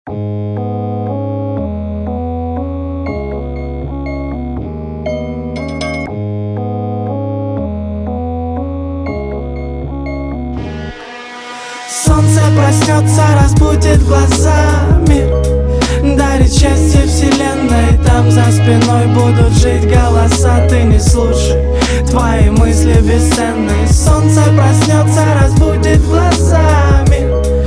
Солнце проснется, разбудит глазами, дарит счастье вселенной. Там за спиной будут жить голоса. Ты не слушай, твои мысли бесценны. Солнце проснется, разбудит глазами,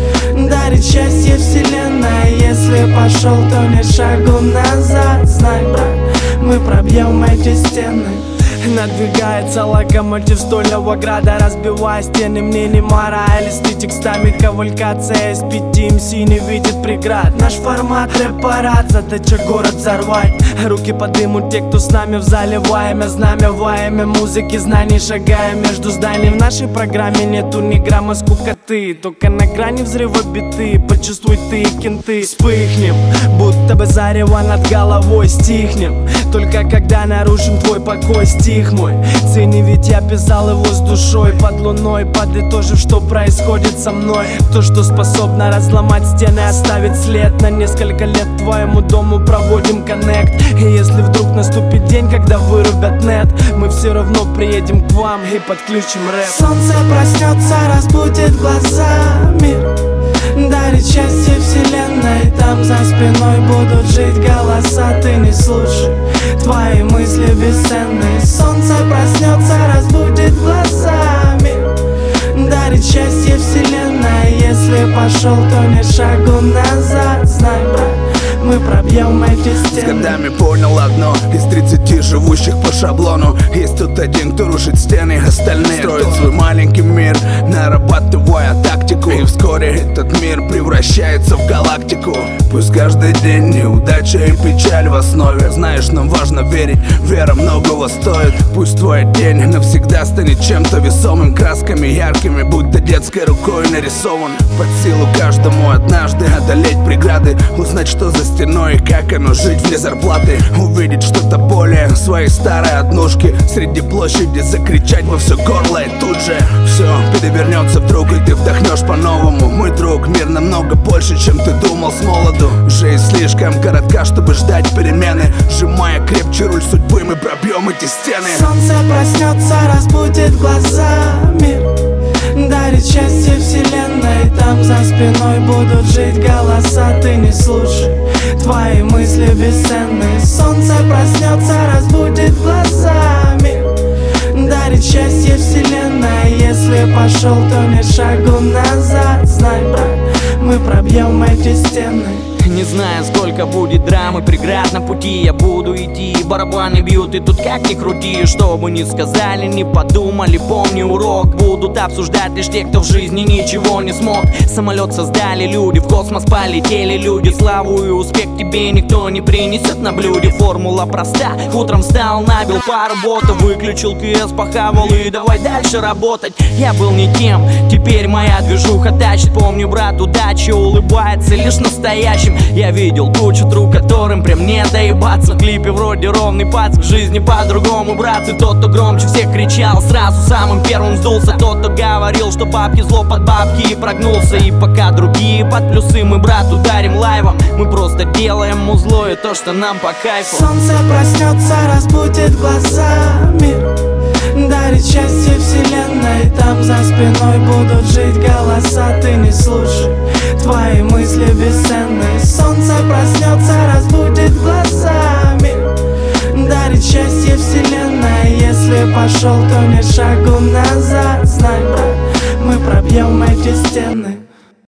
дарит счастье вселенной. Если пошел, то не шагу назад. Знай, брат, мы пробьем эти стены. Надвигается локомотив Стольного Града, разбивая стены мнений морали. Листы текстами кавалькация из 5 МС не видит преград. Наш формат рэп-парад, задача город взорвать. Руки подымут те, кто с нами в зале. Во имя знамя, во имя музыки, знаний шагая между зданий. В нашей программе нету ни грамма скукоты, только на грани взрыва биты. Почувствуй ты, кенты. Вспыхнем, будто бы зарево над головой. Стихнем, только когда нарушим твой покой. Стих мой, цени, ведь я писал его с душой. Под луной, подытожив, что происходит со мной. То, что способно разломать стены, оставить след. На несколько лет твоему дому проводим коннект. И если вдруг наступит день, когда вырубят нет, мы все равно приедем к вам и подключим рэп. Солнце проснется, разбудит глазами, дарит счастье вселенной. Там за спиной будут жить голоса. Ты не слушай, твои мысли бесценны. Солнце проснется, разбудит глазами, дарит счастье вселенной. Если пошел, то не шагу назад. Знай, брат, мы пробьем эти стены. С годами понял одно: из 30 живущих по шаблону есть тут один, кто рушит стены, остальные строят свой маленький мир, нарабатывая тактику. И вскоре этот мир превращается в галактику. Пусть каждый день неудача и печаль в основе. Знаешь, нам важно верить, вера многого стоит. Пусть твой день навсегда станет чем-то весомым, красками яркими, будто детской рукой нарисован. Под силу каждому однажды одолеть преграды, узнать, что за стеной и как оно жить вне зарплаты. Увидеть что-то более своей старой однушки, среди площади закричать во все горло. И тут же все перевернется вдруг, и ты вдохнешь по-новому. Мой друг, мир намного больше, чем ты думал с молоду. Жизнь слишком коротка, чтобы ждать перемены. Сжимая крепче руль судьбы, мы пробьем эти стены. Солнце проснется, разбудит глазами, дарит счастье вселенной. Там за спиной будут жить голоса. Ты не слушай, твои мысли бесценны. Солнце проснется, разбудит глазами, дарит счастье вселенной. Если пошел, то не шагу назад. Знай, брат, мы пробьем эти стены. Не знаю, сколько будет драмы, преград на пути. Я буду идти, барабаны бьют, и тут как ни крути. Что бы ни сказали, не подумали, помни урок. Будут обсуждать лишь те, кто в жизни ничего не смог. Самолет создали люди, в космос полетели люди. Славу и успех тебе никто не принесет на блюде. Формула проста, утром встал, набил пару ботов, выключил КС, похавал и давай дальше работать. Я был не тем, теперь моя движуха тащит. Помню, брат, удача улыбается лишь настоящим. Я видел кучу друг, которым прям не доебаться. В клипе вроде ровный пац, в жизни по-другому, брат. И тот, кто громче всех кричал, сразу самым первым сдулся. Тот, кто говорил, что бабки зло под бабки, и прогнулся. И пока другие под плюсы, мы, брат, ударим лайвом. Мы просто делаем музло и то, что нам по кайфу. Солнце проснется, разбудит глазами, дарит счастье вселенной. Там за спиной будут жить голоса. Ты не слушай, твои мысли бесценны. Солнце проснется, разбудит глазами, дарит счастье вселенной. Если пошел, то не шагу назад. Знай, брат, мы пробьем эти стены.